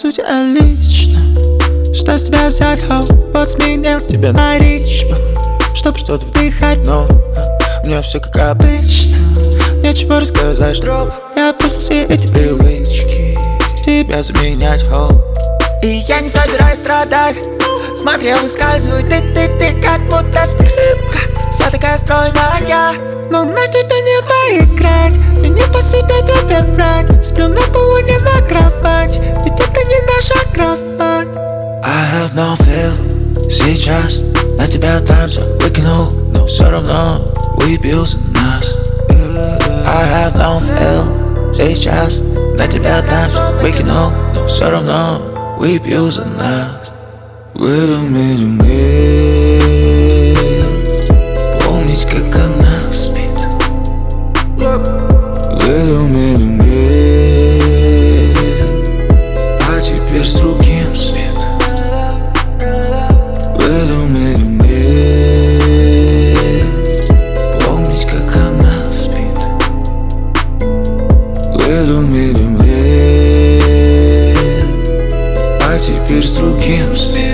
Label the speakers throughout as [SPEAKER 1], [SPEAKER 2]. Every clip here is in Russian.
[SPEAKER 1] сути, лично. Что с тебя взять, вот сменил тебя на ритм, чтоб что-то вдыхать, но мне все как обычно. Нечего рассказать, дроп. Я просто все эти привычки тебя заменять, И я не собираюсь страдать. Смотри, выскальзывай, ты как будто скрипка, вся такая стройная, но на тебя не поиграть. И не по себе тебе врать. Сплю на полу, не на кровать, ведь это не наша кровать.
[SPEAKER 2] I have no feel. Сейчас на тебя танцую выкинул, но все равно выпился нас. I have no feel. Сейчас на тебя танцую выкинул, но все равно выпил за нас. В этом мире помнить, как она спит. В этом мире а теперь с другим свет. В этом мире помнить, как она спит. В этом мире а теперь с другим свет.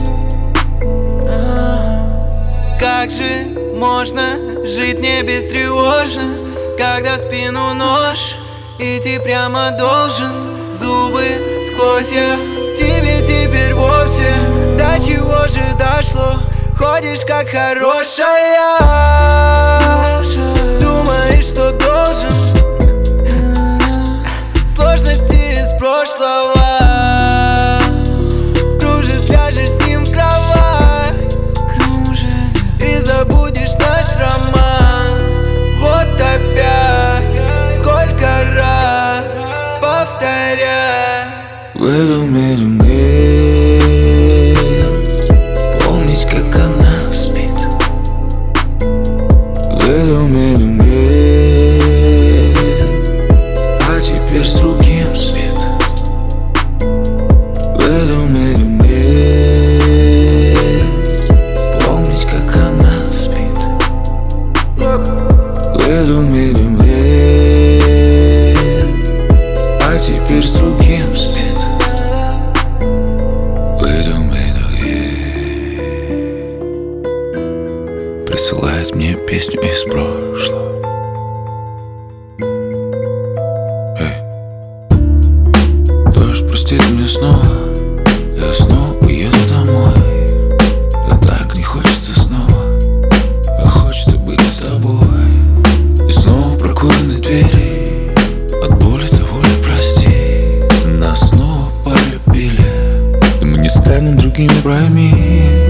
[SPEAKER 3] Как же можно жить не бестревожно, когда в спину нож идти прямо должен? Зубы сквозь я тебе теперь вовсе. До чего же дошло? Ходишь как хорошая, думаешь, что должен. Сложности из прошлого. Скружит, ляжешь с ним в кровать и забудешь наш роман. Вот опять, сколько раз повторять.
[SPEAKER 2] В этом мире помнить, как она спит. В этом мире а теперь с другим свет. В этом мире помнить, как она спит. В этом мире а теперь с другим свет. В этом мире присылает мне песню из прошлого. Дождь простит меня снова, я снова уеду домой. А так не хочется снова, а хочется быть с тобой. И снова прокурены двери, от боли до воли прости. Нас снова полюбили, и мы не станем другими, пойми.